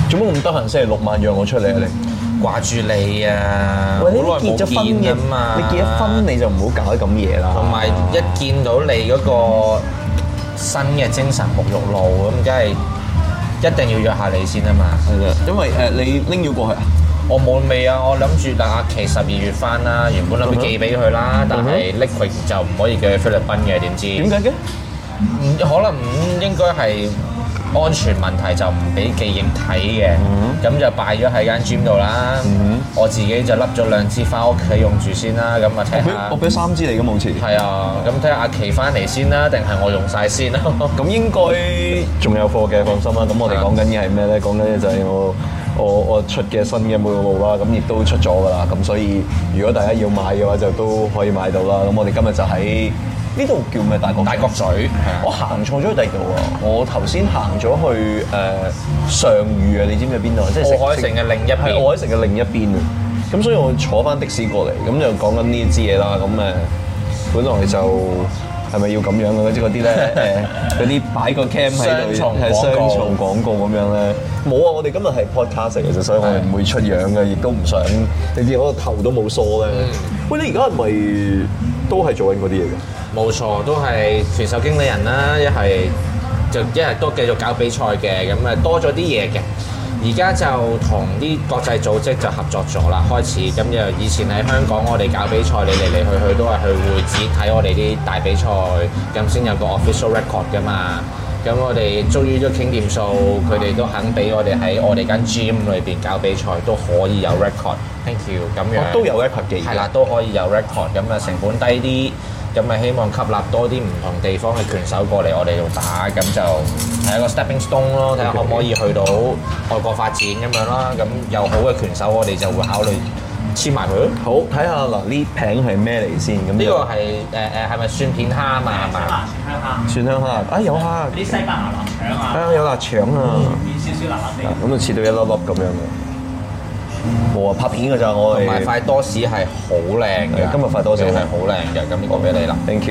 做乜咁得閒星期六晚約我出嚟啊你？ 掛住你啊， 喂，你好耐結咗婚嘅冇見啊嘛， 你結咗婚你就唔好搞啲咁嘢啦。 同埋一見到你嗰個新嘅精神沐浴露咁，梗係一定要約下你先啊嘛。 係嘅，因為你拎咗過去啊？ 我冇未啊，我諗住阿琪12月翻啦，原本諗住寄俾佢啦，但係 liquid 就唔可以寄去菲律賓嘅，點知？ 點解嘅？ 可能應該係安全問題，就唔俾寄液體嘅，咁就擺咗喺間 gym 度啦。我自己就笠咗2支翻屋企用住先啦，咁啊睇下。 我俾3支你嘅好似。 係啊，咁睇下阿琪翻嚟先啦，定係我用晒先啦？ 咁應該仲有貨嘅，放心啦。咁我哋講緊嘅係咩咧？講緊嘅就係我出嘅新嘅沐浴露啦，咁亦都出咗㗎啦。咁所以如果大家要買嘅話，就都可以買到啦。咁我哋今日就喺呢度叫咩？大角咀。我行錯咗去第二度喎。我頭先行咗去上虞啊，你知唔知邊度啊？即係奧海城嘅另一邊。 係奧海城嘅另一邊啊。咁所以我坐翻的士過嚟，咁就講緊呢支嘢啦。咁本來就係咪要咁樣嘅？即係嗰啲咧嗰啲擺個 cam 喺度係雙重廣告咁樣咧。冇啊！我哋今日係 podcast 嚟嘅啫，所以我哋唔會出樣嘅，亦都唔想你知我個頭都冇梳咧。喂，你而家係咪都係做緊嗰啲嘢㗎？ 冇錯，都係團售經理人啦，一係都繼續搞比賽嘅，咁多咗啲嘢嘅。而家就同啲國際組織就合作咗啦，開始咁又以前喺香港我哋搞比賽，你嚟去都係去會展睇我哋啲大比賽，咁先有個 official record 㗎嘛。咁我哋終於都傾掂數，佢哋都肯俾我哋喺我哋間 gym 裏邊搞比賽，都可以有 record。Thank you， 咁樣都有 record 嘅。 係啦，都可以有 record，咁成本低啲，咁希望吸納多啲唔同地方嘅拳手過嚟我哋度打，咁就係一個 stepping stone 咯，睇下可唔可以去到外國發展咁樣啦。咁有好嘅拳手，我哋就會考慮簽埋佢。 好，睇下嗱呢餅係咩嚟先？咁呢個係係咪蒜片蝦啊嘛？係嘛？ 蒜香蝦啊，有蝦。 啲西班牙臘腸啊， 係啊，有臘腸啊， 變少少辣辣地。 咁就切到一粒粒咁樣嘅。冇啊，拍片㗎咋我哋。 同埋塊多士係好靚嘅， 今日塊多士係好靚嘅，咁呢個俾你啦。 Thank you。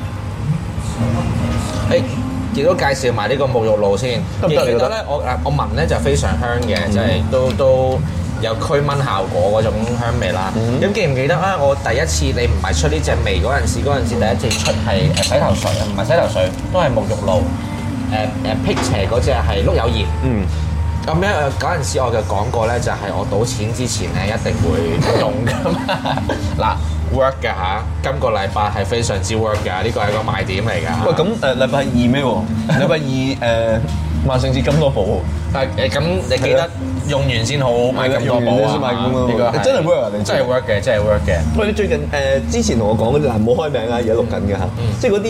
亦都介紹埋呢個沐浴露先。記得咧，我聞咧就非常香嘅，就係都有驅蚊效果嗰種香味啦。咁記唔記得啊？我第一次你唔係出呢隻味嗰陣時第一次出係洗頭水啊，唔係洗頭水，都係沐浴露。辟邪嗰隻係碌柚葉。咁咧嗰陣時我就講過咧，就係我賭錢之前咧一定會用噶嘛。嗱 work 㗎嚇，今個禮拜係非常之 work 㗎，呢個係個賣點嚟㗎。 喂，咁禮拜二咩喎？禮拜二萬聖節金多寶。 咁你記得用完先好買咁多寶啊！呢個真係 work 啊！你真係 work 嘅，真係 work 嘅。 喂，你最近之前同我講嗰啲嗱，唔好開名啊，而家錄緊嘅嚇，即係嗰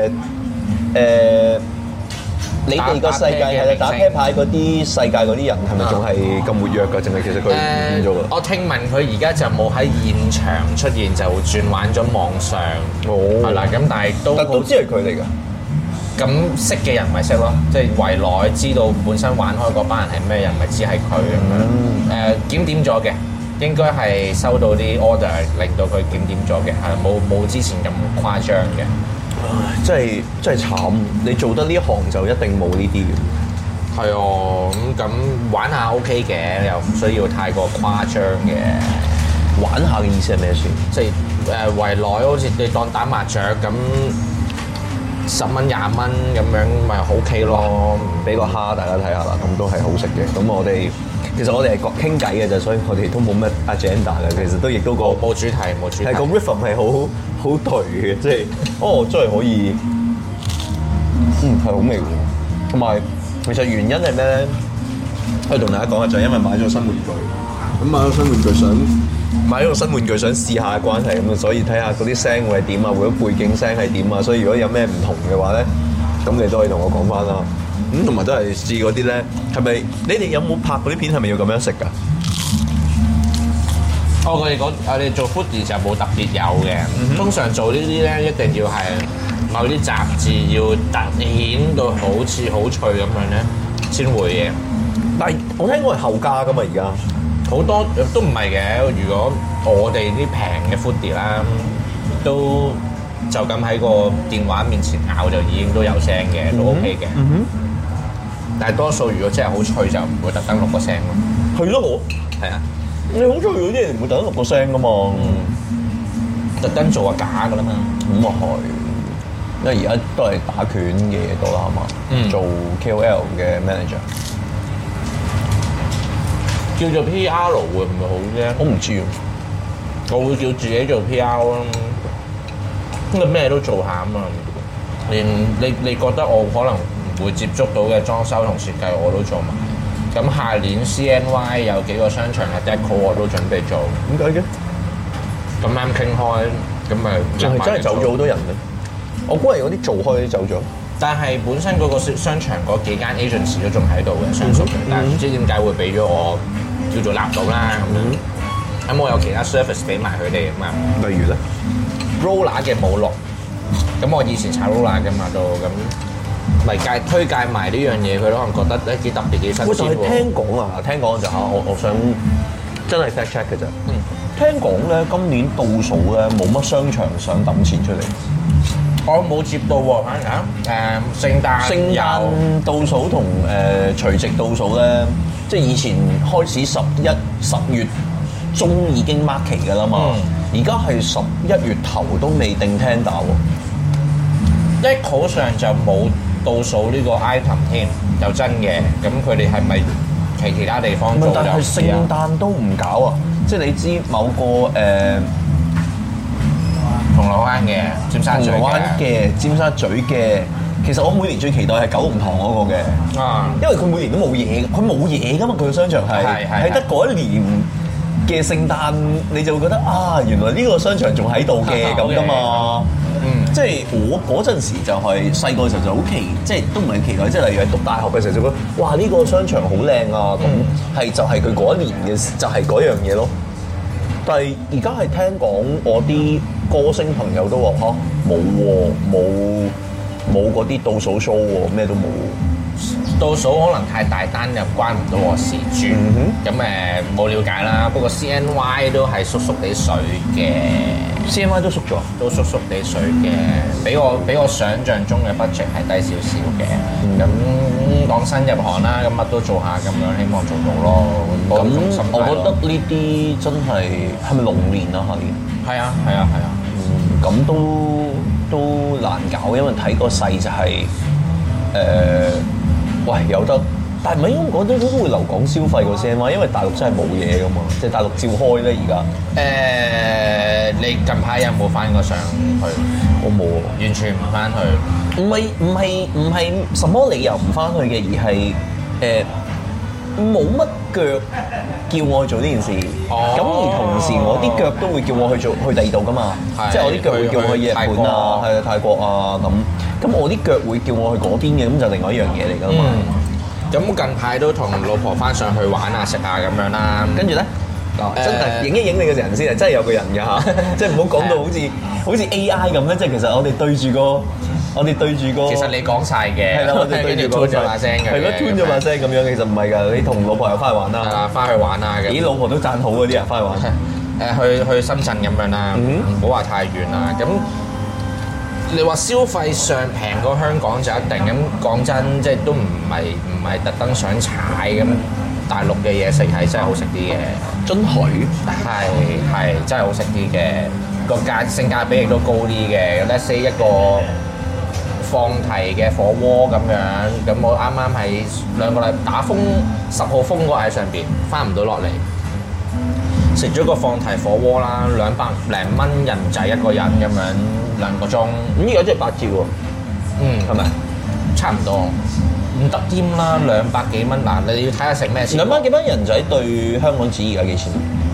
啲你哋個世界係啦，打啤牌嗰啲世界嗰啲人係咪仲係咁活躍㗎？淨係其實佢變咗㗎？ 我聽聞佢而家就冇喺現場出現，就轉玩咗網上。係啦，咁但係都知係佢嚟㗎。 咁識嘅人咪識咯，即係圍內知道本身玩開嗰班人係咩人，咪知係佢咁樣。檢點咗嘅，應該係收到啲 order，令到佢檢點咗嘅，係冇之前咁誇張嘅。 真係慘！你做得呢行就一定冇呢啲嘅。 係啊，咁玩下 OK 嘅，又唔需要太過誇張嘅。 玩下嘅意思係咩先？ 即係圍內好似你當打麻雀咁，10蚊20蚊咁樣咪 OK 咯。 俾個蝦大家睇下啦，咁都係好食嘅。咁其實我哋係傾偈嘅啫，所以我哋都冇乜 agenda 嘅。其實都亦都冇主題，冇主題。 係個 rhythm 係好頹嘅，即係真係可以，係好味喎。同埋其實原因係咩咧？可以同大家講下，就係因為買咗新玩具。咁買咗新玩具想試下嘅關係，咁所以睇下嗰啲聲會係點啊，或者背景聲係點啊。所以如果有咩唔同嘅話咧，咁你都可以同我講翻啦。同埋都係試嗰啲咧，係咪你哋有冇拍嗰啲片係咪要咁樣食㗎？ 我哋做 foodie 就冇特別有嘅，通常做呢啲咧一定要係某啲雜誌要突顯到好似好脆咁樣咧，先會嘅。 但係我聽過係後加㗎嘛，而家好多都唔係嘅。如果我哋啲平嘅 foodie 啦，都就咁喺個電話面前咬就已經都有聲嘅，都 OK 嘅。 但係多數如果真係好脆就唔會特登錄個聲咯。 係咯，我係啊， 你好脆嗰啲人唔會特登錄個聲噶嘛。 特登做個假噶啦嘛。 咁啊係，因為而家都係打拳嘅嘢多啦，係嘛？做 KOL 嘅 manager， 叫做 PR 會唔會好啫？ 我唔知喎。 我會叫自己做 PR 咯，因為咩都做下啊嘛。連你覺得我可能唔會接觸到嘅裝修同設計我都做埋。咁下年 CNY 有幾個商場嘅 deco 我都準備做。 點解嘅？ 咁啱傾開，咁咪就係真係走咗好多人咧。我估係嗰啲做開啲走咗。 但係本身嗰個商場嗰幾間 agency 都仲喺度嘅，相熟嘅，但係唔知點解會俾咗我叫做立到啦咁樣。咁我有其他 service 俾埋佢哋咁啊。 例如咧 roller 嘅舞樂，咁我以前炒 roller 嘅嘛都咁嚟推介埋呢樣嘢，佢可能覺得咧幾特別幾新鮮喎。 但係聽講就嚇，我想真係 fact check 嘅啫。聽講咧，今年倒數咧冇乜商場想抌錢出嚟。 我冇接到喎，反而聖誕倒數同除夕倒數咧，即係以前開始10月中已經 mark 期㗎啦嘛，而家係11月頭都未定 tender 喎。 一好上就冇倒數呢個 item 添，就真嘅。咁佢哋係咪其他地方做？ 但係聖誕都唔搞啊！即係你知某個銅鑼灣嘅、尖沙咀嘅、尖沙咀嘅，其實我每年最期待係九龍塘嗰個嘅，因為佢每年都冇嘢，佢冇嘢㗎嘛，佢個商場係得嗰一年嘅聖誕，你就會覺得啊，原來呢個商場仲喺度嘅咁㗎嘛。即係我嗰陣時就係細個嘅時候就好即係都唔係期待，即係例如係讀大學嘅時候就覺得哇呢個商場好靚啊，咁係就係佢嗰一年嘅就係嗰樣嘢咯。但係而家係聽講我啲歌星朋友都話嚇冇喎，冇嗰啲倒數 show 喎，咩都冇。 倒數可能太大單又關唔到我事住，咁冇了解啦。不過 CNY 都係縮縮地水嘅 ，CNY 都縮咗， 都縮縮地水嘅，比我想像中嘅 budget 係低少少嘅。咁講新入行啦，咁乜都做下咁樣，希望做到咯。 咁我覺得呢啲真係咪龍年啊？ 係啊。 咁都難搞，因為睇個勢就係喂有得，但係唔係應該講都會留港消費個聲嘛？因為大陸真係冇嘢噶嘛，即係大陸照開咧而家。 你近排有冇翻過上去？ 我冇啊， 完全唔翻去。 唔係什麼理由唔翻去嘅，而係冇乜腳叫我去做呢件事。咁而同時我啲腳都會叫我去第二度噶嘛，即係我啲腳會叫我去日本啊，係啊泰國啊咁。咁我啲腳會叫我去嗰邊嘅，咁就另外一樣嘢嚟㗎嘛。 咁近排都同老婆翻上去玩啊食啊咁樣啦， 跟住咧，真係影一影你嘅人先係真係有個人㗎嚇，即係唔好講到好似 AI 咁咧，即係其實我哋對住個， 其實你講晒嘅， 係啦，我哋對住個吞咗把聲嘅， 係咯，吞咗把聲咁樣，其實唔係㗎，你同老婆又翻去玩啦， 係啦，翻去玩啊咁。 咦，老婆都讚好嗰啲人翻去玩， 去深圳咁樣啦，唔好話太遠啦。咁你話消費上平過香港就一定咁講真，即係都唔係特登想踩咁。大陸嘅嘢食係真係好食啲嘅， 真係係真係好食啲嘅，個性價比亦都高啲嘅。Let's say 一個放題嘅火鍋咁樣，咁我啱啱喺2個禮打風10號風嗰喺上邊，翻唔到落嚟，食咗個放題火鍋啦，200零蚊人仔一個人咁樣2個鐘， 咁而家真係8折喎，係咪？ 差唔多。唔得添啦，200幾蚊嗱，你要睇下食咩先。 200幾蚊人仔對香港紙而家幾錢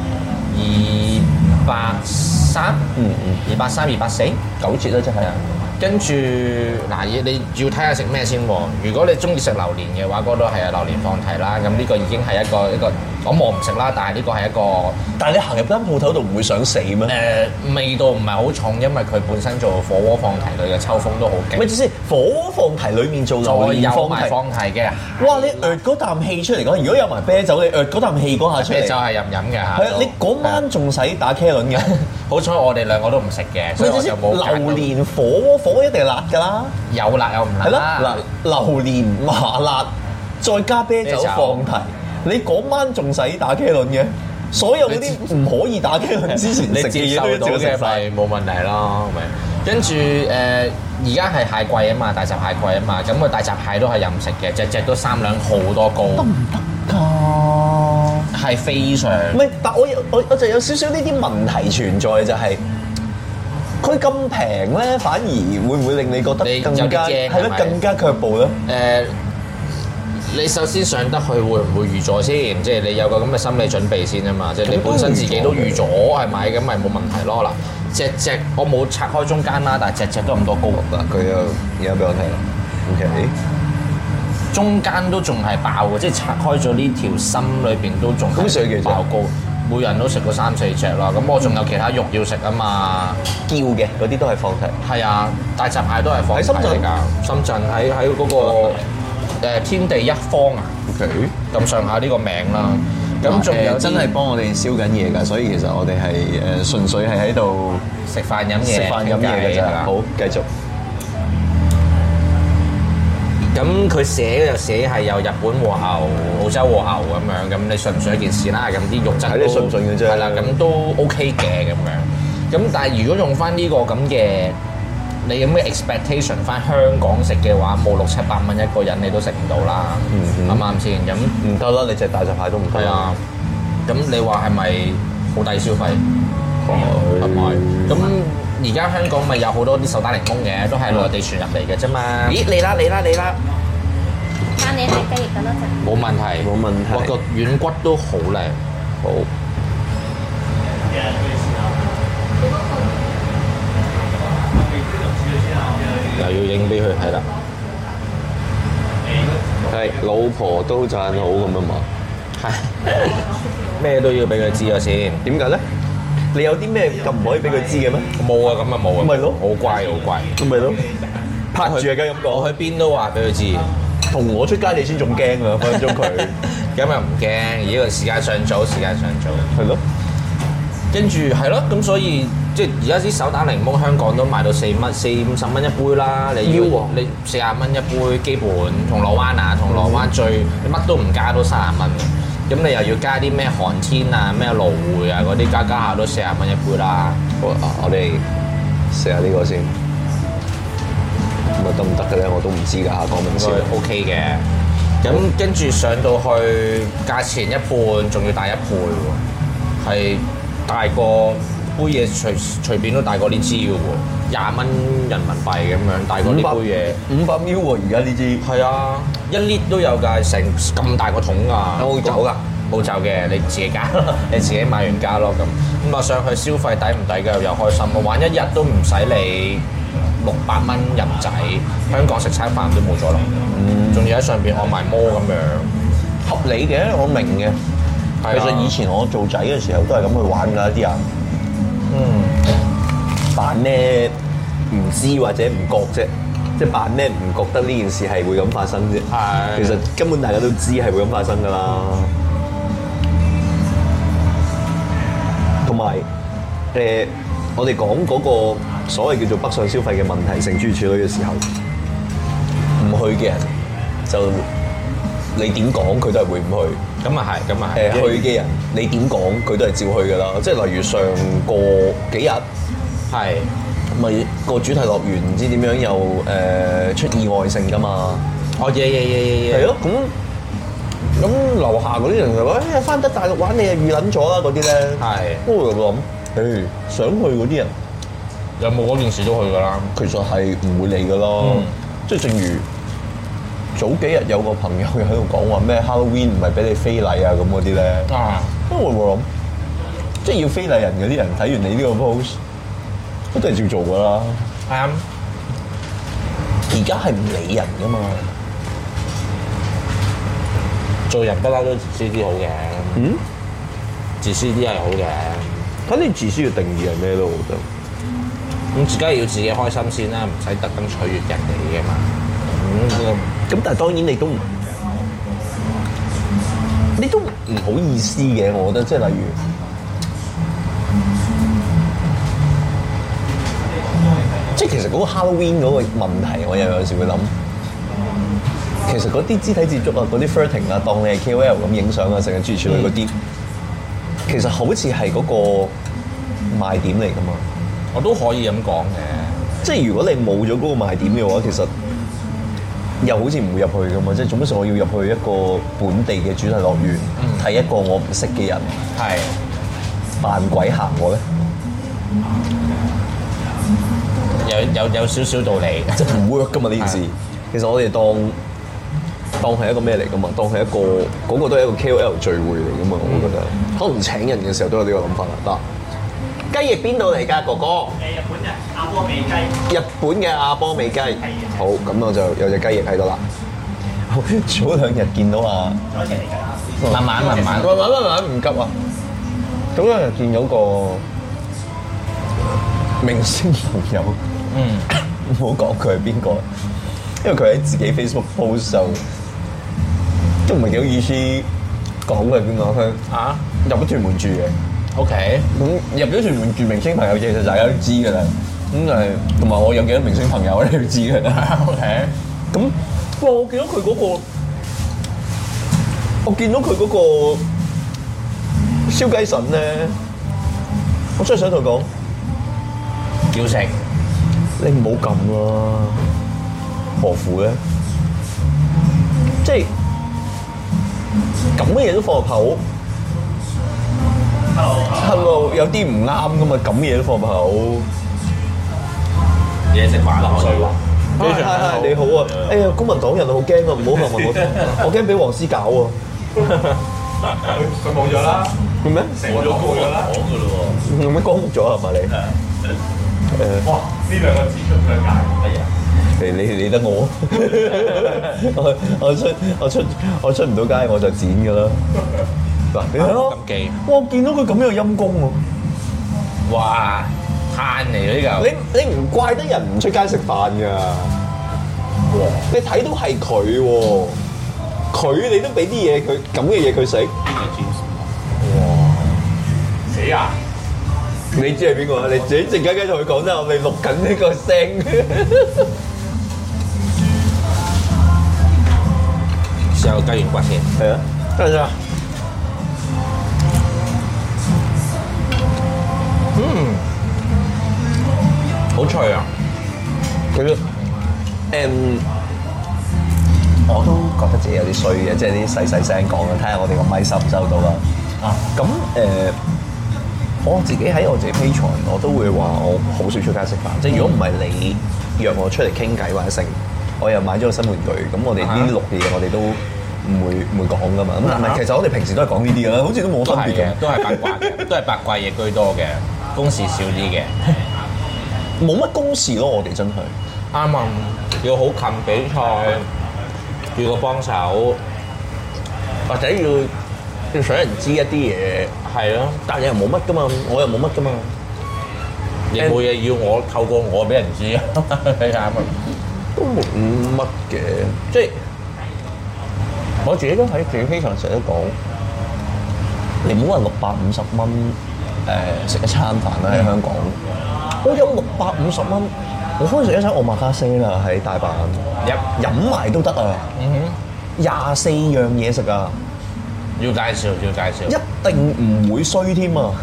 ？230、240，9 折啦，真係。 跟住嗱，你要睇下食咩先喎。如果你中意食榴蓮嘅話，嗰度係有榴蓮放題啦。咁呢個已經係一個，我唔食啦。但係呢個係一個。但係你行入間鋪頭度唔會想死咩？ 味道唔係好重，因為佢本身做火鍋放題類嘅抽風都好勁。 咪住先，火鍋放題裡面做榴蓮放題嘅。 哇！你嗰啖氣出嚟講，如果有埋啤酒，你嗰啖氣嗰下出嚟。 啤酒係飲嘅嚇。 係啊，你嗰晚仲使打茄輪嘅。 好彩我哋2個都唔食嘅，所以我就冇揀到。 榴蓮火鍋一定係辣㗎啦。 有辣有唔辣。 係咯，嗱，榴蓮麻辣再加啤酒放題，你嗰晚仲使打茄輪嘅？所有嗰啲唔可以打茄輪之前你食嘅嘢都一接受到嘅早食晒。 咪冇問題咯，係咪？跟住而家係蟹貴啊嘛，大閘蟹貴啊嘛，咁個大閘蟹都係任食嘅，隻都3兩好多高， 得唔得㗎？ 係非常。 唔係，但我就有少少呢啲問題存在，就係佢咁平咧，反而會唔會令你覺得你更加有啲驚係咯， 係咪更加卻步咧？ 你首先上得去會唔會預咗先？即係你有個咁嘅心理準備先啊嘛！即係你本身自己都預咗係咪？咁咪冇問題咯。嗱，隻我冇拆開中間啦，但係隻都咁多高嗱，佢又而家俾我睇啦。OK， 中間都仲係爆嘅，即係拆開咗呢條心裏邊都仲咁食咗幾隻爆高。每人都食過3、4隻啦，咁我仲有其他肉要食啊嘛。 叫嘅嗰啲都係放題。 係啊，大閘蟹都係放喺深圳題嚟㗎。深圳喺嗰個天地一方啊。 OK， 咁上下呢個名啦，咁仲有真係幫我哋燒緊嘢㗎，所以其實我哋係純粹係喺度食飯飲嘢， 食飯飲嘢㗎咋。好，繼續。 咁佢寫就寫係有日本和牛、澳洲和牛咁樣，咁你信唔信一件事啦？咁啲肉質睇你信唔信嘅啫係啦，咁都 OK 嘅咁樣。咁但係如果用翻呢個咁嘅你咁嘅 expectation 翻香港食嘅話，冇600-700蚊一個人你都食唔到啦，啱唔啱先？咁唔得啦，你隻大閘蟹都唔得啦。 係啊，咁你話係咪好低消費？係咪？咁而家香港咪有好多啲手打檸檬嘅，都係內地傳入嚟嘅啫嘛。咦，嚟啦！ 間你係雞翼等多陣。 冇問題， 冇問題哇，個軟骨都好靚，好。又要影俾佢睇啦。 係老婆都讚好咁啊嘛。 係咩都要俾佢知咗先。 點解咧？你有啲咩咁唔可以俾佢知嘅咩？ 冇啊，咁啊冇啊。 咪咯好乖好乖。 咁咪咯，拍住嘅咁講。 我去邊都話俾佢知。 同我出街你先仲驚啊！分分鐘佢咁又唔驚，而呢個時間尚早，時間尚早。 係咯。 跟住係咯，咁所以即係而家啲手打檸檬香港都賣到4蚊、40-50蚊一杯啦。你要你40蚊一杯，基本銅鑼灣啊，銅鑼灣最你乜都唔加都30蚊。咁你又要加啲咩寒天啊、咩蘆薈啊嗰啲，加下都40蚊一杯啦。 我哋試下呢個先。咁啊得唔得嘅咧？我都唔知㗎，講明先。 應該 OK 嘅。咁跟住上到去價錢一半，仲要大1倍喎，係大過杯嘢隨便都大過呢支嘅喎，20蚊人民幣咁樣，大過呢杯嘢。 500 ml 喎，而家呢支。 係啊，1 lit 都有㗎，成咁大個桶㗎。 有冇酒㗎？ 冇酒嘅，你自己加咯，你自己買完加咯咁。咁啊上去消費抵唔抵㗎？又開心啊！玩一日都唔使你600蚊人仔，香港食餐飯都冇咗啦。仲要喺上邊按埋摩咁樣， 合理嘅，我明嘅。其實以前我做仔嘅時候都係咁去玩㗎，啲人。扮咩唔知或者唔覺啫，即係扮咩唔覺得呢件事係會咁發生啫。 係。 其實根本大家都知係會咁發生㗎啦。同埋我哋講嗰個所謂叫做北上消費嘅問題，成諸如此類嘅時候，唔去嘅人就你點講佢都係會唔去。 咁啊係，咁啊係。 去嘅人你點講佢都係照去㗎啦。即係例如上個幾日係咪個主題樂園唔知點樣又出意外性㗎嘛？ 哦嘢。 係咯，咁樓下嗰啲人就話：翻得大陸玩你就預撚咗啦嗰啲咧。 係。 我就諗，想去嗰啲人有冇嗰件事都去㗎啦。 其實係唔會理㗎咯。即係正如早幾日有個朋友又喺度講話咩 Halloween 唔係俾你非禮啊咁嗰啲咧。因為我諗，即係要非禮人嗰啲人睇完你呢個 post，都係照做㗎啦。 啱。 而家係唔理人㗎嘛。 做人不嬲都自私啲好嘅。自私啲係好嘅。 睇你自私嘅定義係咩咯？我覺得。 咁自己係要自己開心先啦，唔使特登取悅人哋嘅嘛。 咁但係當然你都唔好意思嘅，我覺得即係例如，即係其實嗰個 Halloween 嗰個問題，我又有時會諗，其其實嗰啲肢體接觸啊，嗰啲 flirting 啊，當你係 KOL 咁影相啊，成日諸如此類嗰啲，其實好似係嗰個賣點嚟㗎嘛。 我都可以咁講嘅。 即係如果你冇咗嗰個賣點嘅話，其實又好似唔會入去㗎嘛。即係做乜事我要入去一個本地嘅主題樂園睇一個我唔識嘅人係扮鬼行我咧？ 有少少道理， 即係唔 work 㗎嘛呢件事。其實我哋當係一個咩嚟㗎嘛？當係一個嗰個都係一個 KOL 聚會嚟㗎嘛？我覺得可能請人嘅時候都有呢個諗法啦。嗱，雞翼邊度嚟㗎，哥哥？ 日本嘅阿波美雞。 日本嘅阿波美雞。 係好，咁我就有隻雞翼喺度啦。早兩日見到啊， 左一隻嚟㗎。 慢慢唔急啊！早兩日見到個明星朋友，唔好講佢係邊個，因為佢喺自己 Facebook post 就都唔係幾好意思講佢係邊個，佢入咗屯門住嘅。 OK， 咁入咗屯門住明星朋友，其實大家都知㗎啦。咁就係同埋我有幾多明星朋友，你都知㗎啦。 OK， 咁哇！我見到佢嗰個燒雞腎咧，我真係想同佢講， 要食你唔好咁啦，何苦咧？即係咁嘅嘢都放入口。Hello，有啲唔啱噶嘛，咁嘅嘢都放入口。 嘢食飯可以。 係你好啊！哎呀，公民黨人好驚啊，唔好問我驚俾黃絲搞啊！ 佢冇咗啦， 做咩？ 冇咗過咗啦，講㗎咯喎。 做咩光復咗係嘛你？ 哇！呢兩個字出咗界，乜嘢？ 你理得我？我出唔到街我就剪㗎啦。嗱，你睇咯， 咁記。 哇！見到佢咁樣陰公喎。 哇！嘆嚟嘅呢嚿。 你唔怪得人唔出街食飯㗎。你睇到係佢喎，佢你都俾啲嘢佢咁嘅嘢佢食。 邊個 James？哇！死啊！ 你知係邊個啊？你自己靜雞雞同佢講啫，我哋錄緊呢個聲。 試下個雞軟骨先。 係啊，得唔得啊？ 好脆啊！ 佢我都覺得自己有啲衰嘅，即係啲細聲講嘅，睇下我哋個咪收唔收到啦。咁我自己喺我自己 Patreon，我都會話我好少出街食飯。即係如果唔係你約我出嚟傾偈或者成，我又買咗個新玩具，咁我哋呢啲錄嘅嘢我哋都唔會講噶嘛。咁但係其實我哋平時都係講呢啲㗎啦，好似都冇分別嘅。 都係八卦嘅，都係八卦嘢居多嘅，公事少啲嘅。 冇乜公事咯，我哋真係啱啊！要好近比賽，要個幫手， 或者要想人知一啲嘢， 係咯。 但係又冇乜噶嘛，我又冇乜噶嘛。 你冇嘢要我透過我俾人知啊！你啱啊！ 都冇乜嘅，即係我自己都喺自己 Patreon成日都講，你唔好話650蚊食一餐飯啦喺香港。我有650蚊，我可以食一餐奧馬卡西啦喺大阪，飲埋都得啊！24樣嘢食啊！ 要介紹， 一定唔會衰添啊！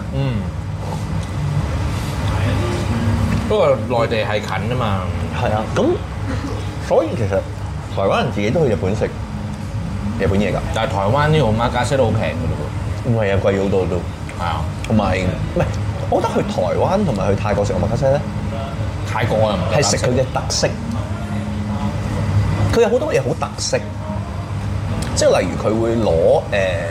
不過內地係近啊嘛。 係啊，咁所以其實台灣人自己都去日本食日本嘢㗎。 但係台灣呢個奧馬卡西都好平㗎咯唔係啊，貴咗好多都。 係啊， 同埋唔係，我覺得去台灣同埋去泰國食奧馬卡西咧， 泰國我又唔係食佢嘅特色。佢有好多嘢好特色，即係例如佢會攞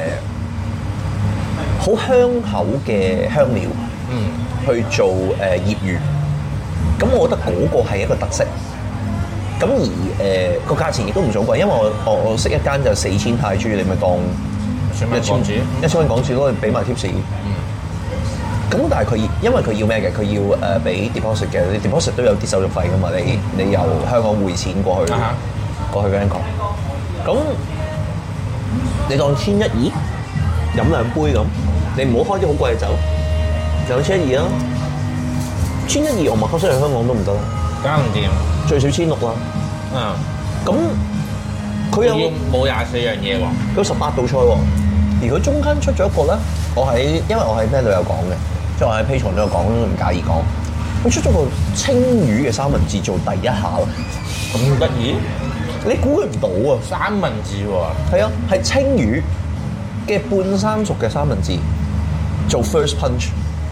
好香口嘅香料，去做醃魚。咁我覺得嗰個係一個特色。咁而個價錢亦都唔算貴，因為我識一間就4000泰銖，你咪當1000蚊港紙咯，你俾埋 tips。咁但係佢因為佢要咩嘅？佢要俾 deposit 嘅，你 deposit 都有啲手續費噶嘛？你由香港匯錢過去Bangkok，咁你當1100，飲2杯咁，你唔好開啲好貴嘅酒，2100啦，1100我麥克西去香港都唔得啦， 搞唔掂， 最少1600啦。咁佢有冇24樣嘢喎？ 佢18道菜喎，而佢中間出咗一個咧，因為我喺咩都有講嘅，即係我喺 Patreon 都有講，唔介意講。佢出咗個青魚嘅三文治做第一下咯， 咁得意？ 你估佢唔到啊！ 三文治喎， 係啊，係青魚嘅半生熟嘅三文治做 first punch，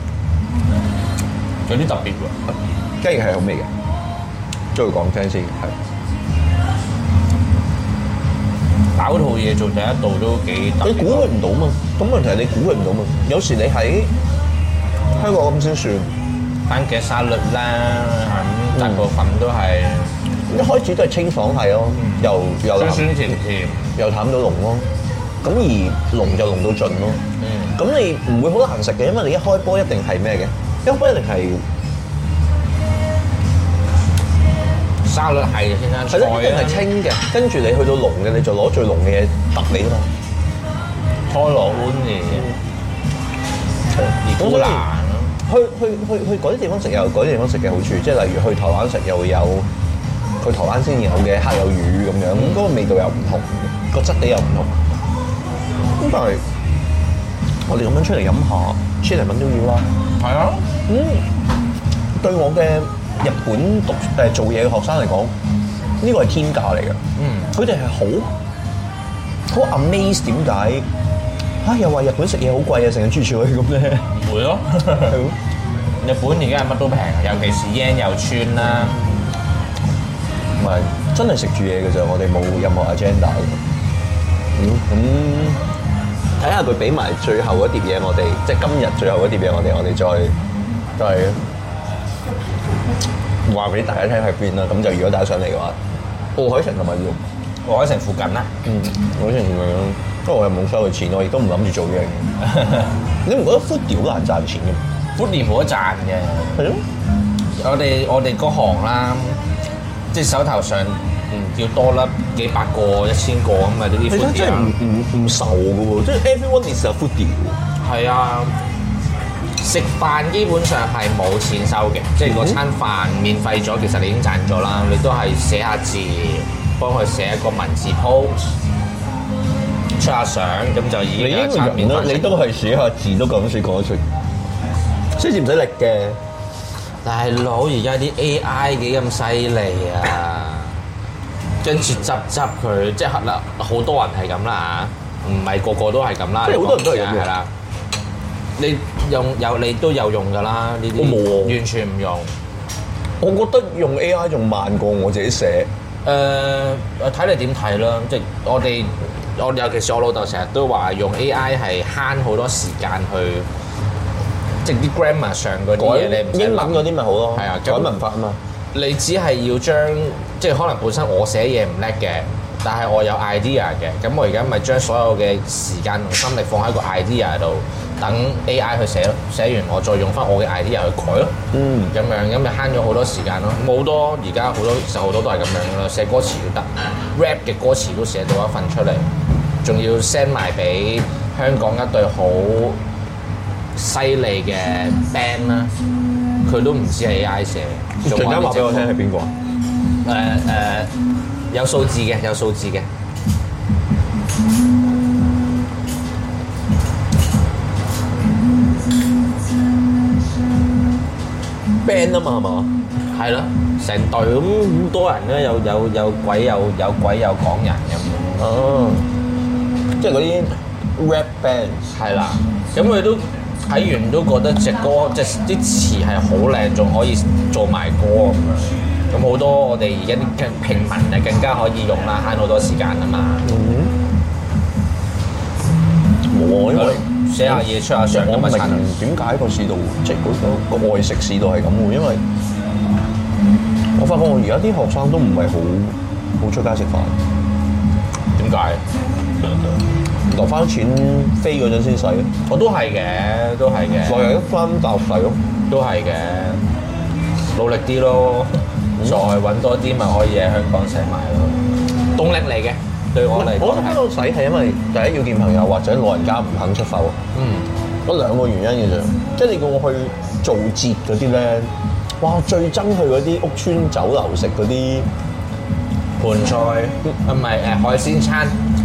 有啲特別喎。 雞翼係好味嘅，再講聽先係。 搞套嘢做第一道都幾特別。 你估佢唔到嘛？咁問題係你估佢唔到嘛？有時你喺香港咁先算。 番茄沙律啦，咁大部分都係一開始都係清爽係咯，又酸酸甜甜， 又淡到濃咯。咁而濃就濃到盡咯。咁你唔會好難食嘅，因為你一開波一定係咩嘅？一開波一定係沙律係先生菜係咯，一定係清嘅。跟住你去到濃嘅，你就攞最濃嘅嘢揼你啦嘛。 拖羅碗嘅，而古蘭。 去嗰啲地方食有嗰啲地方食嘅好處，即係例如去台灣食又會有去台灣先有嘅黑魷魚咁樣，咁嗰個味道又唔同，個質地又唔同。咁但係我哋咁樣出嚟飲下千零蚊都要啦。 係啊， 對我嘅日本做嘢嘅學生嚟講，呢個係天價嚟嘅。佢哋係好 amaze 點解？又話日本食嘢好貴啊，成日豬住佢咁咧。 唔會咯，日本而家係乜都平，尤其是 yen 又穿啦。 唔係真係食住嘢嘅啫，我哋冇任何 agenda 嘅。咁睇下佢俾埋最後一碟嘢我哋，即係今日最後一碟嘢我哋再話俾大家聽喺邊啦。咁就如果大家上嚟嘅話，奧海城同埋奧海城附近啦。 奧海城咁樣。不過我又冇收佢錢，我亦都唔諗住做呢樣嘢。你唔覺得 foodie 好難賺錢嘅 ？foodie 冇得賺嘅。 係咯。 我哋嗰行啦，即係手頭上要多啦幾百個、1000個咁啊！呢啲 foodie 真係唔愁嘅喎，即係 everyone is a foodie 喎。 係啊，食飯基本上係冇錢收嘅，即係嗰餐飯免費咗，其實你已經賺咗啦。你都係寫下字，幫佢寫一個文字 post。出下相咁就已經有一餐免費食。 你都係寫下字都咁先講得出，寫字唔使力嘅。 大佬而家啲 AI 幾咁犀利啊！跟住執佢，即係啦，好多人係咁啦嚇，唔係個個都係咁啦。 即係好多人都係咁嘅。 係啦，你你都有用㗎啦，呢啲我冇喎， 完全唔用。 我覺得用 AI 仲慢過我自己寫。 睇你點睇啦，即係我尤其是我老豆成日都話用 AI 係慳好多時間去，即係啲 grammar 上嗰啲嘢你唔使諗。 英文嗰啲咪好咯， 係啊， 改文法啊嘛。 你只係要將即係可能本身我寫嘢唔叻嘅，但係我有 idea 嘅，咁我而家咪將所有嘅時間同心力放喺個 idea 度，等 AI 去寫咯，寫完我再用翻我嘅 idea 去改咯。咁樣咁咪慳咗好多時間咯。好多而家好多都係咁樣噶啦，寫歌詞都得 ，rap 嘅歌詞都寫到一份出嚟。仲要 send 埋俾香港一隊好犀利嘅 band 啦，佢都唔知係 AI 寫。 陣間話俾我聽係邊個啊？ 有數字嘅，有數字嘅。 band 啊嘛係嘛？ 係咯，成隊咁多人咧，有鬼有港人咁。 哦。即係嗰啲 rap band 係啦，咁佢都睇完都覺得隻歌即係啲詞係好靚，仲可以做埋歌咁樣。咁好多我哋而家啲平民就更加可以用啦，慳好多時間啊嘛。 冇啊，因為寫下嘢出下相咁我咪明點解個市道即係嗰個外食市道係咁喎，因為我發覺我而家啲學生都唔係好出街食飯。 點解？ 留翻錢飛嗰陣先使咯。 我都係嘅，都係嘅。 來日一翻大陸使咯， 都係嘅。努力啲咯，再揾多啲咪可以喺香港食埋咯。動力嚟嘅，對我嚟講我喺度使係因為第一要見朋友，或者老人家唔肯出埠。嗰兩個原因嘅啫。即係你叫我去做節嗰啲咧，哇！最憎去嗰啲屋村酒樓食嗰啲盤菜唔係海鮮餐，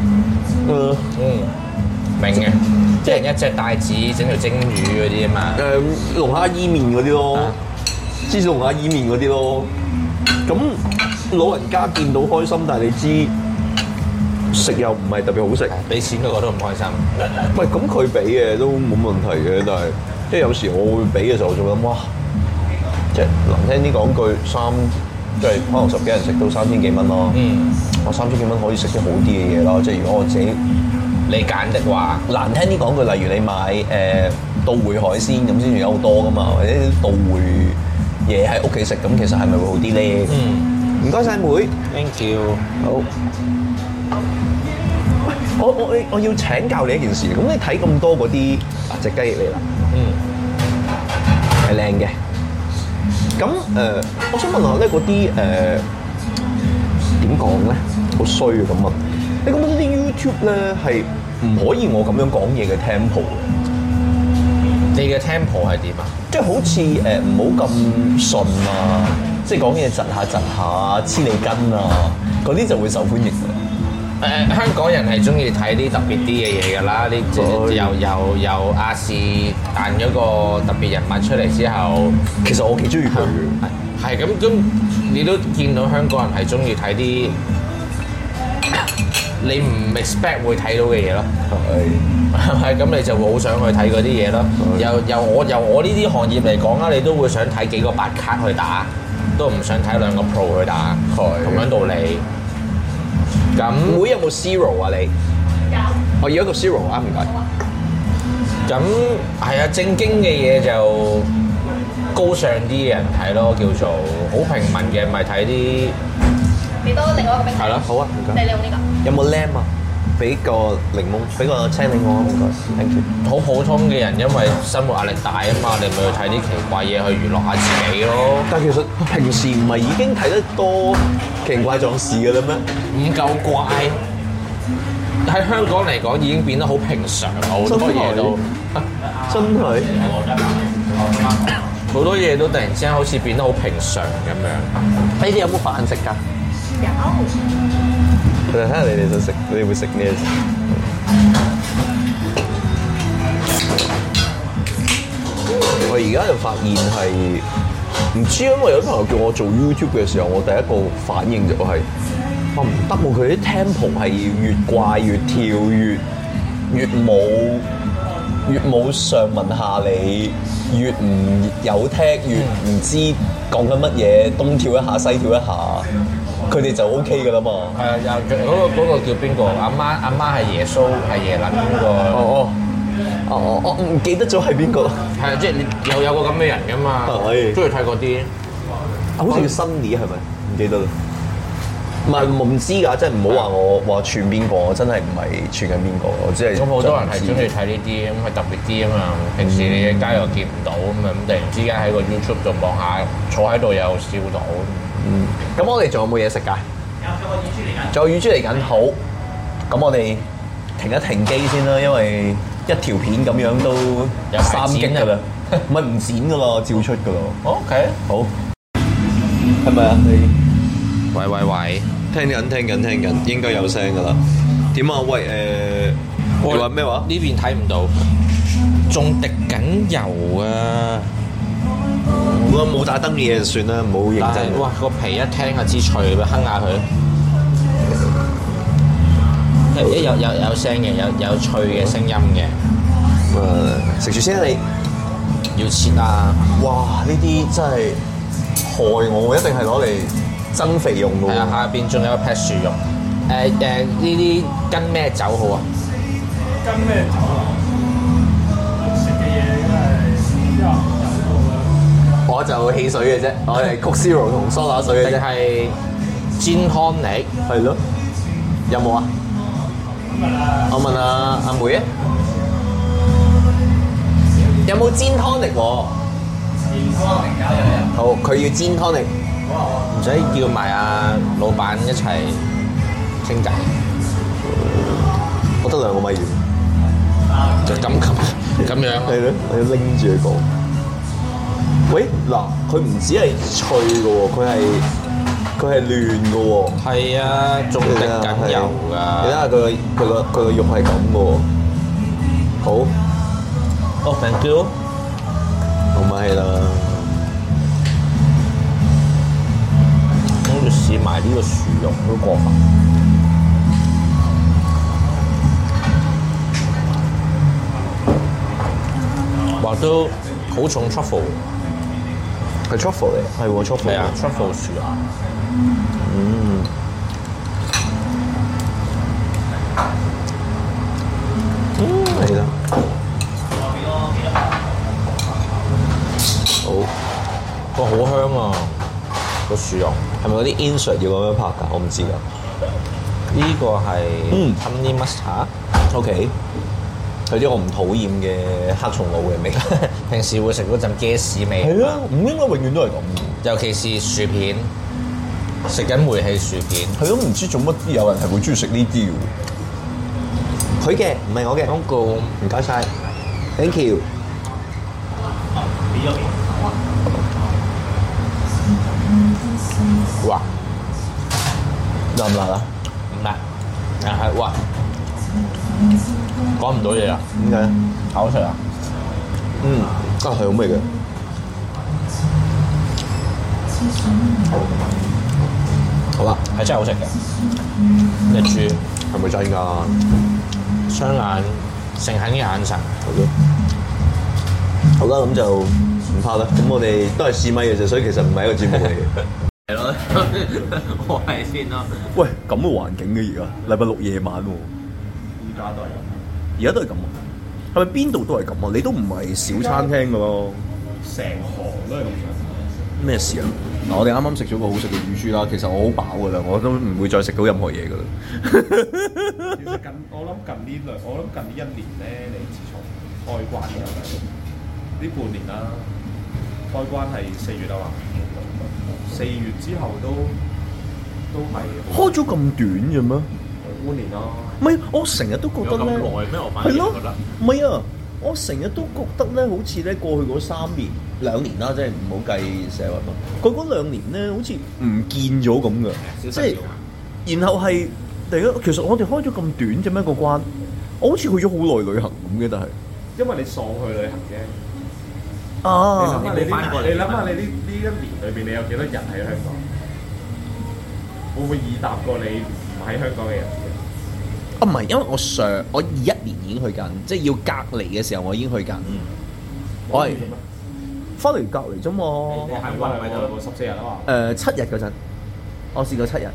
明嘅，即係一隻帶子整條蒸魚嗰啲啊嘛。 龍蝦伊麵嗰啲咯，芝士龍蝦伊麵嗰啲咯。咁老人家見到開心，但係你知食又唔係特別好食， 俾錢嗰個都唔開心。 喂，咁佢俾嘅都冇問題嘅，但係即係有時我會俾嘅時候，我仲諗哇，即係難聽啲講句即係可能10幾人食到3000幾蚊咯。我3000幾蚊可以食啲好啲嘅嘢咯，即係如果我自己你揀的話， 難聽啲講句，例如你買到會海鮮咁先至有好多噶嘛，或者到會嘢喺屋企食，咁其實係咪會好啲咧？唔該晒妹 ，thank you。 好。我要請教你一件事，咁你睇咁多嗰啲隻雞翼嚟啦，係靚嘅。咁我想問下咧，嗰啲點講咧？好衰啊咁問。你覺得啲 YouTube 咧係唔可以我咁樣講嘢嘅 tempo 嘅？ 你嘅 tempo 係點啊？ 即係好似唔好咁順啊，即係講嘢窒下黐脷根啊，嗰啲就會受歡迎嘅。 香港人係中意睇啲特別啲嘅嘢㗎啦，呢由亞視彈咗個特別人物出嚟之後， 其實我幾中意佢嘅。 係咁，你都見到香港人係中意睇啲你唔 expect 會睇到嘅嘢咯。係咁，你就會好想去睇嗰啲嘢咯。由我呢啲行業嚟講啦，你都會想睇幾個白卡去打，都唔想睇2個 Pro 去打，同樣道理。咁妹有冇 Zero 啊你？有。我要一個 Zero 啊，唔該。 咁係啊，正經嘅嘢就高尚啲嘅人睇咯，叫做好平民嘅咪睇啲。 俾多另外一個冰。 係咯， 好啊，唔該。 你用呢個。 有冇 lamb 啊？俾個檸檬，俾個青檸我啊，唔該 ，thank you。 好普通嘅人，因為生活壓力大啊嘛，你咪去睇啲奇怪嘢去娛樂下自己咯。 但係其實平時唔係已經睇得多奇形怪狀事嘅啦咩？ 唔夠怪，喺香港嚟講已經變得好平常，好多嘢都真係好多嘢都突然之間好似變得好平常咁樣。 呢啲有冇飯食㗎？ 有。 睇下你哋想食，你哋會食咩？我而家就發現係唔知，因為有啲朋友叫我做 YouTube 嘅時候，我第一個反應就係我唔得喎，佢啲 tempo 係越怪越跳越冇上文下理，越唔有聽，越唔知講緊乜嘢，東跳一下西跳一下。佢哋就 OK 㗎啦嘛。 係啊，嗰個叫邊個？阿媽係耶穌，係耶撚嗰個。 我唔記得咗係邊個。 係啊，即係你有個咁嘅人㗎嘛。係。中意睇嗰啲。 好似叫 Sunny 係咪？唔記得啦。唔係我唔知㗎，即係唔好話我話串邊個，我真係唔係串緊邊個，我只係。 咁好多人係中意睇呢啲，咁係特別啲啊嘛。平時你喺街又見唔到咁啊，咁突然之間喺個 YouTube 度望下，坐喺度又笑到。 咁我哋仲有冇嘢食㗎？仲有乳豬嚟緊，好。咁我哋停一停機先啦，因為一條片咁樣都有3擊㗎啦，唔係唔剪㗎啦，照出㗎啦。 OK， 好。係咪啊？你？ 喂， 聽緊，應該有聲㗎啦。點啊？喂你話咩話？ 呢邊睇唔到，仲滴緊油啊！ 冇打燈嘅嘢就算啦，唔好認真。 哇！個皮一聽就知脆，咪哼下佢。有聲嘅，有脆嘅聲音嘅。 食住先啊你！ 要切啊！ 哇！呢啲真係害我，一定係攞嚟增肥用㗎喎。 係啊，下邊仲有一劈薯肉。呢啲跟咩酒好啊？ 跟咩酒啊？食嘅嘢梗係油到啦。 我就汽水嘅啫，我係 Coke Zero 同梳打水嘅啫。 定係 Gin Tonic？ 係咯。有冇啊？我問阿妹啊，有冇 Gin Tonic 喎？Gin Tonic 有。好，佢要 Gin Tonic。 唔使叫埋阿老闆一齊傾偈。 我得2個米魚。 就咁樣。 係咯，我要拎住佢講。喂，嗱，佢唔止係脆嘅喎，佢係佢係亂嘅喎。 係啊，仲滴緊油㗎。 你睇下佢個肉係咁嘅喎。好， 哦，thank you。 咁咪係啦。 跟住試埋呢個薯肉都過分。話都好重 truffle。 係 truffle 嚟，係喎 truffle。 係啊 ，truffle 薯啊。 係啦。好， 個好香啊！個薯蓉係咪嗰啲 insert 要咁樣拍㗎？我唔知㗎。 呢個係 honey mustard。 OK。有啲我唔討厭嘅黑松露嘅味。 平時會食嗰陣茄屎味。 係啊，唔應該永遠都係咁。 尤其是薯片，食緊煤氣薯片。 係咯，唔知做乜有人係會中意食呢啲嘅。佢嘅，唔係我嘅。 廣告唔該晒 ，thank you。 哇！ 辣唔辣啊？ 唔辣，但係哇，講唔到嘢啊！ 點解？ 口水啊！ 係好味嘅。好啦， 係真係好食嘅。隻豬係咪真㗎？ 雙眼誠懇嘅眼神。 好啦，咁就唔怕啦。咁我哋都係試咪嘅啫，所以其實唔係一個節目嚟嘅。 係咯，我係先咯。 喂，咁嘅環境嘅而家，禮拜六夜晚喎。 依家都係咁， 而家都係咁啊？係咪邊度都係咁啊？你都唔係小餐廳㗎咯？ 成行都係咁樣。 咩事啊？嗱，我哋啱啱食咗個好食嘅乳豬啦，其實我好飽㗎啦，我都唔會再食到任何嘢㗎啦。 其實我諗近呢一年咧，你自從開關之後咧，呢半年啦，開關係4月啊嘛，4月之後都係開咗咁短啫咩？ 半年咯。 唔係，我成日都覺得咧， 咩？我反係咯，唔係啊！我成日都覺得咧，好似咧過去嗰2年啦，即係唔好計社運咯。佢嗰2年咧，好似唔見咗咁嘅，即係然後係第一，其實我哋開咗咁短啫咩個關？我好似去咗好耐旅行咁嘅，但係因為你喪去旅行啫。 啊， 你諗下你呢一年裏邊，你有幾多人喺香港？會唔會易答過你唔喺香港嘅人？ 唔係，因為我21年已經去緊，即係要隔離嘅時候，我已經去緊。我係翻嚟隔離啫嘛。 係我14日啊嘛。 7日嗰陣，我試過7日。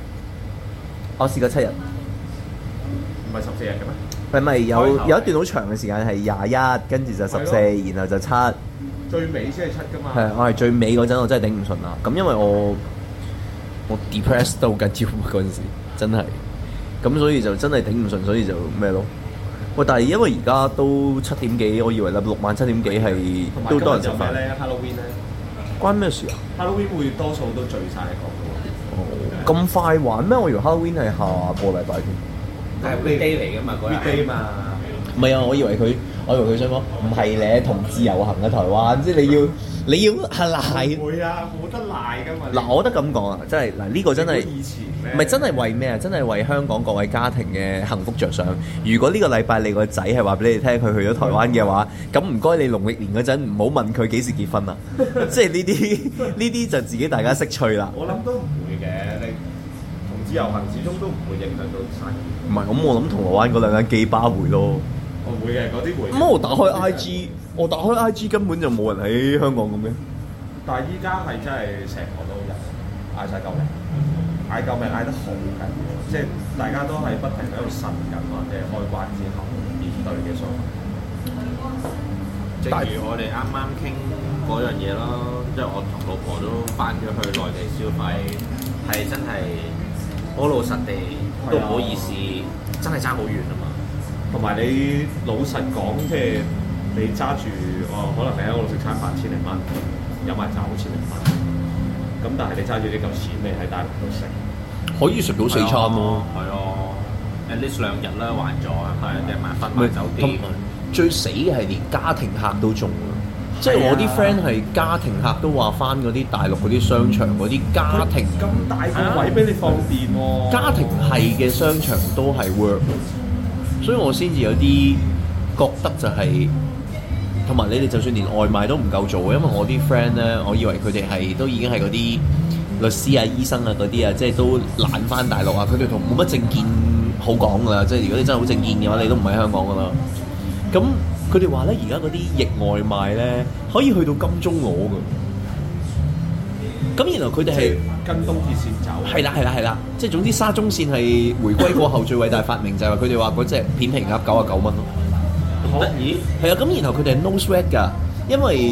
唔係14日嘅咩？ 唔係有一段好長嘅時間係21，跟住就14，然後就7。 最尾先係7㗎嘛。 係，我係最尾嗰陣，我真係頂唔順啦。咁因為我 depressed 都好緊要嗰陣時，真係。咁所以就真係頂唔順，所以就咩咯？喂，但係因為而家都7點幾，我以為6晚7點幾係都多人食飯。 咧 Halloween 咧， 關咩事啊 ？Halloween 會多數都聚晒喺嗰度。 咁快玩咩？我以為 Halloween 係下個禮拜添。 係 weekday 嚟㗎嘛，嗰日。 weekday 嘛。 唔係啊！我以為佢想講唔係咧，同志遊行嘅台灣，即係你要係賴。 唔會啊，冇得賴㗎嘛。 嗱，我覺得咁講啊，真係嗱呢個真係以前咧， 唔係真係為咩啊？真係為香港各位家庭嘅幸福着想。如果呢個禮拜你個仔係話俾你聽佢去咗台灣嘅話，咁唔該你農曆年嗰陣唔好問佢幾時結婚啊！即係呢啲就自己大家識趣啦。 我諗都唔會嘅，你同志遊行始終都唔會影響到生意。 唔係，咁我諗銅鑼灣嗰兩間基巴會咯。 我會嘅，嗰啲會。 咁我打開 IG 根本就冇人喺香港咁嘅。 但係依家係真係成個都人嗌晒救命，嗌救命嗌得好緊要，即係大家都係不停喺度呻緊或者開關之後面對嘅所謂。 正如我哋啱啱傾嗰樣嘢咯，即係我同老婆都翻咗去內地消費，係真係好老實地都唔好意思，真係爭好遠啊嘛。 同埋你老實講，即係你揸住可能你喺嗰度食餐飯1000零蚊，飲埋酒1000零蚊，咁但係你揸住呢嚿錢，你喺大陸度食， 可以食到4餐咯。 係啊，at least 2日啦，還咗係咪？即係買分買酒店。 最死嘅係連家庭客都中啊！ 即係我啲 friend 係家庭客都話翻嗰啲大陸嗰啲商場嗰啲家庭咁大個位俾你放電喎， 家庭係嘅商場都係 work，所以我先至有啲覺得就係、同埋你哋就算連外賣都唔夠做，因為我啲 friend 咧，我以為佢哋係都已經係嗰啲律師啊、醫生啊嗰啲啊，即係都懶翻大陸啊，佢哋同冇乜證件好講噶啦，即係如果你真係好證件嘅話，你都唔喺香港噶啦。咁佢哋話咧，而家嗰啲逆外賣咧，可以去到金鐘攞㗎。咁然後佢哋係跟東鐵線走。 係啦，即係總之沙中線係回歸過後最偉大發明就係話佢哋話嗰隻片皮鴨99蚊咯。 得意係啊，咁然後佢哋係 no sweat 㗎，因為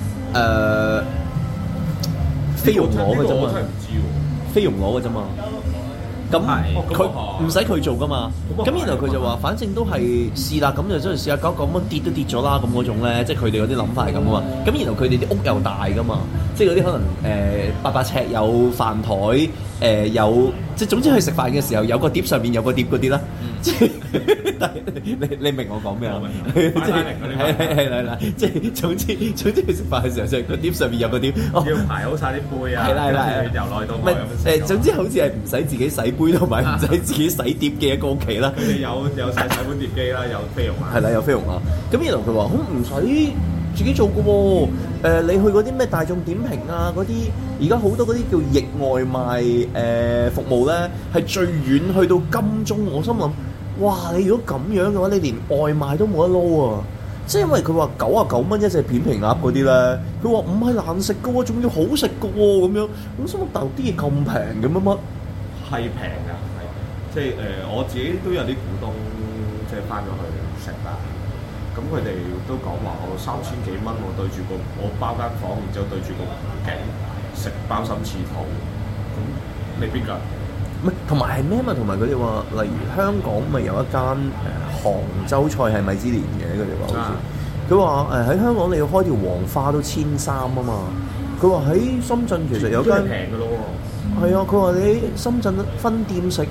菲傭攞嘅啫嘛， 我真係唔知喎。 菲傭攞嘅啫嘛。咁佢唔使佢做噶嘛，咁然後佢就話，反正都係試啦，咁就真係試下99蚊跌都跌咗啦，咁嗰種咧，即係佢哋嗰啲諗法係咁啊嘛。咁然後佢哋啲屋又大噶嘛，即係嗰啲可能800尺有飯台，有即係總之去食飯嘅時候有個碟上面有個碟嗰啲啦。即係你明我講咩啊？係啦，即係總之去食飯嘅時候就個碟上面有個碟， 要排好晒啲杯啊， 係啦， 由內到唔外咁係總之好似係唔使自己洗杯同埋唔使自己洗碟嘅一個屋企啦。 佢哋有晒洗碗碟機啦，有菲傭啊， 係啦，有菲傭啊。咁然後佢話：唔使自己做嘅喎。你去嗰啲咩大眾點評啊嗰啲，而家好多嗰啲叫逆外賣服務咧，係最遠去到金鐘。我心諗，哇！你如果咁樣嘅話，你連外賣都冇得撈啊！即係因為佢話99蚊一隻片皮鴨嗰啲咧，佢話唔係難食嘅喎，仲要好食嘅喎咁樣。我心諗大陸啲嘢咁平嘅乜？ 係平㗎，係即係我自己都有啲股東即係翻咗去食啦。咁佢哋都講話我3000幾蚊，我對住我包間房，然之後對住個景食包心翅肚，咁未必㗎。 唔係，同埋係咩嘛？同埋佢哋話，例如香港咪有一間杭州菜係米芝蓮嘅，佢哋話好似。佢話喺香港你要開條黃花都1300啊嘛。佢話喺深圳其實有間平嘅咯喎。 係啊，佢話你深圳分店食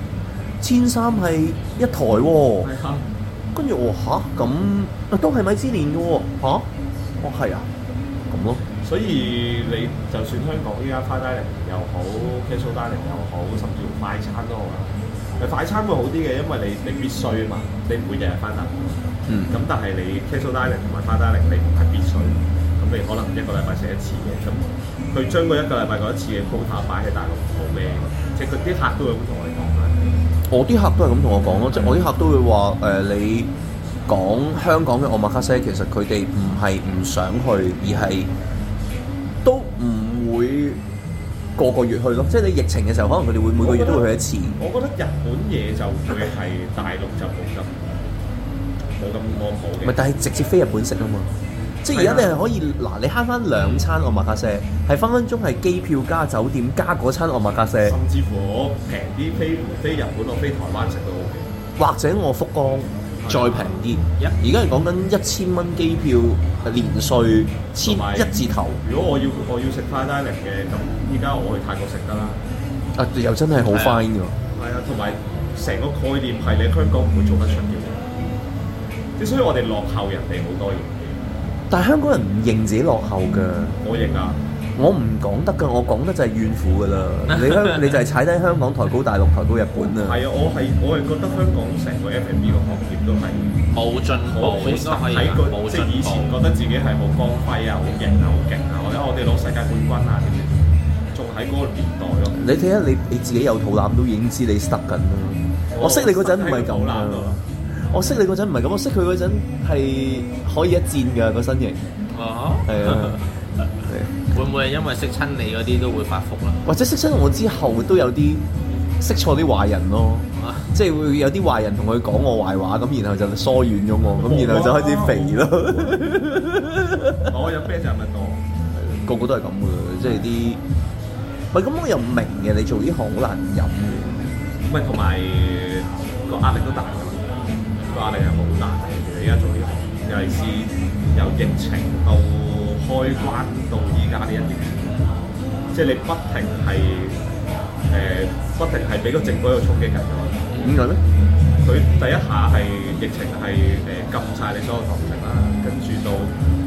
1300係一台喎。 係啊。 跟住我話嚇咁都係米芝蓮嘅喎嚇，哦係啊，咁咯。 所以你就算香港依家fine dining又好，casual dining又好，甚至乎快餐都好啦。快餐會好啲嘅，因為你必須啊嘛，你唔會日日翻大陸。咁但係你 casual dining 同埋fine dining你唔係必須，咁你可能一個禮拜食一次嘅，咁佢將個一個禮拜嗰一次嘅 quota 擺喺大陸冇咩，即係佢啲客都會咁同我哋講嘅。 我啲客都係咁同我講咯，即係我啲客都會話你講香港嘅omakase，其實佢哋唔係唔想去，而係都唔會個個月去咯。即係你疫情嘅時候，可能佢哋會每個月都會去一次。 我覺得日本嘢就會係大陸就冇咁安好嘅。 唔係，但係直接飛日本食啊嘛。即係而家你係可以嗱，你慳翻2餐omakase，係分分鐘係機票加酒店加嗰餐omakase。 甚至乎我平啲飛日本，我飛台灣食都 OK。 或者我福岡再平啲，而家係講緊1000蚊機票連稅1字頭。 如果我要食fine dining嘅，咁依家我去泰國食得啦。 啊，又真係好 fine 㗎。 係啊，同埋成個概念係你香港唔會做得出嘅。即所以我哋落後人哋好多嘢。 但係香港人唔認自己落後㗎。 我認啊。 我唔講得㗎，我講得就係怨婦㗎啦。你就係踩低香港，抬高大陸，抬高日本啊。 係啊，我係覺得香港成個 F&B 個行業都係冇進步，應該可以冇進步。 即係以前覺得自己係好光輝啊、好型啊、好勁啊，或者我哋攞世界冠軍啊，點點仲喺嗰個年代咯。 你睇下你自己有肚腩都已經知你 stuck 緊啦。我識你嗰陣唔係咁啊。我識你嗰陣唔係咁，我識佢嗰陣係可以一戰㗎個身形。係啊。 會唔會係因為識親你嗰啲都會發福啦？ 或者識親我之後都有啲識錯啲壞人咯，即係會有啲壞人同佢講我壞話，咁然後就疏遠咗我，咁然後就開始肥咯。 我飲啤酒飲得多， 個個都係咁嘅，即係啲喂咁我又唔明嘅，你做呢行好難飲嘅。 唔係同埋個壓力都大㗎，個壓力係好大嘅。而家做呢行，尤其是由疫情到開關到依家呢一年，即係你不停係俾個政府喺度衝擊緊㗎嘛。 點解咧？佢第一下係疫情係禁晒你所有堂食啦，跟住到今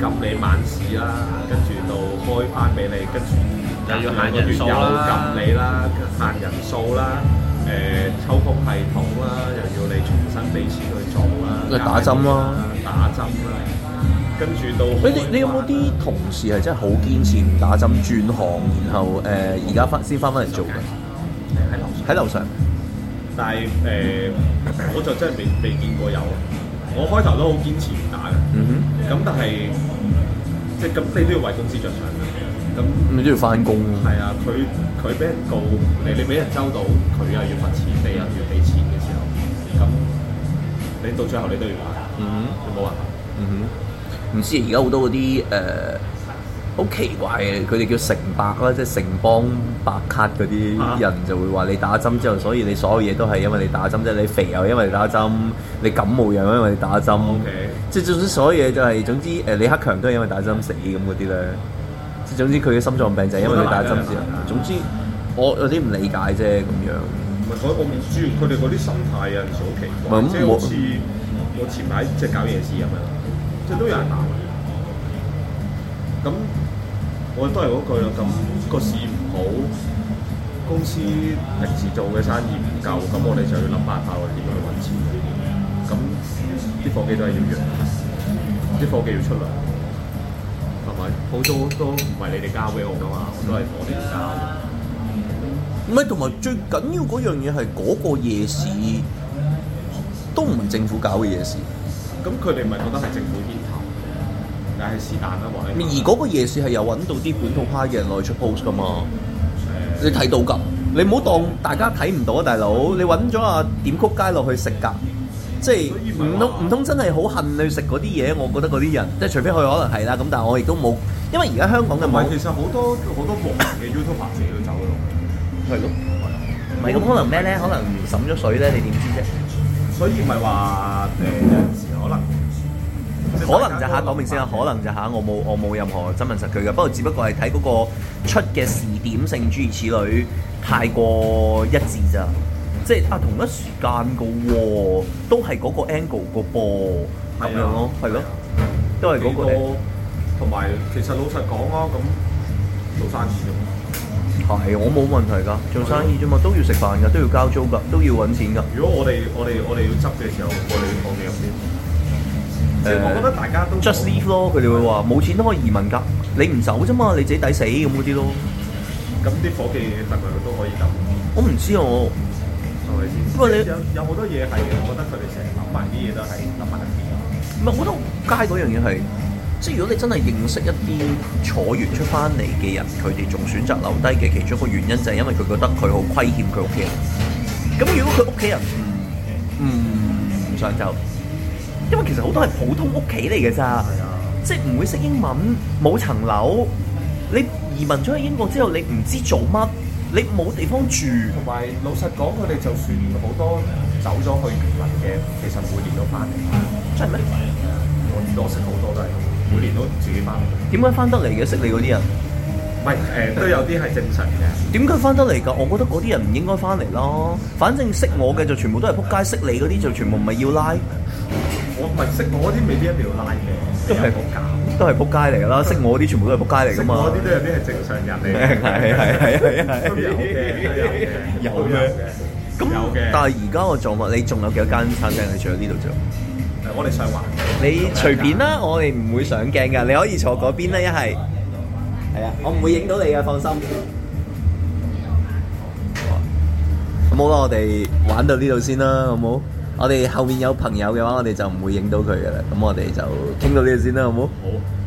撳你晚市啦，跟住到開翻俾你，跟住又要限兩個月人數啦又撳你啦，限人數啦，抽風系統啦，又要你重新俾錢去做啦， 即係打針啦， 打針啦，跟住到你有冇啲同事係真係好堅持唔打針轉行，然後而家先翻嚟做嘅？喺樓上。 但係我就真係未見過有，我開頭都好堅持唔打嘅。咁但係即係咁，你都要為公司着想嘅。咁你都要翻工。 係啊，佢俾人告你俾人收到，佢又要罰錢，你又要俾錢嘅時候，咁你到最後你都要打。你冇辦法。 唔知而家好多嗰啲好奇怪嘅，佢哋叫城白啦，即係城邦白卡嗰啲人就會話你打針之後，所以你所有嘢都係因為你打針，即係你肥又因為你打針，你感冒又因為你打針，即係總之所有嘢就係總之李克強都係因為打針死咁嗰啲咧，即係總之佢嘅心臟病就係因為佢打針之後。總之我有啲唔理解啫咁樣。 唔係我唔知佢哋嗰啲心態有陣時好奇怪，即係好似我前排即係搞夜市咁樣，即係都有人鬧。咁我都係嗰句啦，咁個市唔好，公司平時做嘅生意唔夠，咁我哋就要諗辦法我哋點樣去揾錢。咁啲夥計都係要養，啲夥計要出糧，係咪？好多都唔係你哋交俾我噶嘛，我都係我哋交。 唔係，同埋最緊要嗰樣嘢係嗰個夜市都唔係政府搞嘅夜市。 咁佢哋咪覺得係政府牽頭？但係是但啦，話你。 而嗰個夜市係有揾到啲本土派嘅人落去出 post 噶嘛？你睇到㗎，你唔好當大家睇唔到啊，大佬！你揾咗點曲街落去食㗎，即係唔通真係好恨去食嗰啲嘢？我覺得嗰啲人，即係除非佢可能係啦，咁但係我亦都冇，因為而家香港嘅網其實好多黃嘅 YouTuber 自己都走咗路。 係咯，唔係咁可能咩咧？可能滲咗水咧，你點知啫？ 所以咪話有陣時可能就講明先啦， 可能就我冇任何真問實據嘅，不過只不過係睇嗰個出嘅時點性諸如此類太過一致咋，即係同一時間個喎，都係嗰個 angle 個噃咁樣咯，係咯，都係嗰個。 同埋其實老實講啊，咁做生意啫嘛。 係，我冇問題㗎，做生意啫嘛，都要食飯㗎，都要交租㗎，都要揾錢㗎。 如果我哋要執嘅時候，我哋要放幾入邊？我覺得大家都 just leave 咯，佢哋會話冇錢都可以移民㗎，你唔走啫嘛，你自己抵死咁嗰啲咯。 咁啲夥計係咪都可以咁？ 我唔知我係咪先？不過你有好多嘢係，我覺得佢哋成日諗埋啲嘢都係諗埋一邊。 唔係，我覺得街嗰樣嘢係，即係如果你真係認識一啲坐完出翻嚟嘅人，佢哋仲選擇留低嘅其中一個原因就係因為佢覺得佢好虧欠佢屋企人。咁如果佢屋企人唔想走，因為其實好多係普通屋企嚟嘅咋，即係唔會識英文，冇層樓，你移民咗去英國之後，你唔知做乜，你冇地方住， 同埋老實講，佢哋就算好多走咗去移民嘅，其實每年都翻嚟。 真係咩？ 我識好多都係每年都自己翻嚟。 點解翻得嚟嘅？識你嗰啲人？ 唔係都有啲係正常嘅。 點解翻得嚟㗎？我覺得嗰啲人唔應該翻嚟咯。反正識我嘅就全部都係撲街，識你嗰啲就全部唔係要拉。 我唔係識我嗰啲未必一定要拉嘅， 都係撲街嚟㗎啦。識我啲全部都係撲街嚟㗎嘛。 識我啲都有啲係正常人嚟嘅。係。都有嘅。咁有嘅。 但係而家個狀況，你仲有幾多間餐廳係除咗呢度做？ 我哋上環。你隨便啦，我哋唔會上鏡㗎。你可以坐嗰邊啦，一係。係啊，我唔會影到你嘅，放心。咁好啦，我哋玩到呢度先啦，好冇？我哋後面有朋友嘅話，我哋就唔會影到佢嘅啦。咁我哋就傾到呢度先啦，好冇？好。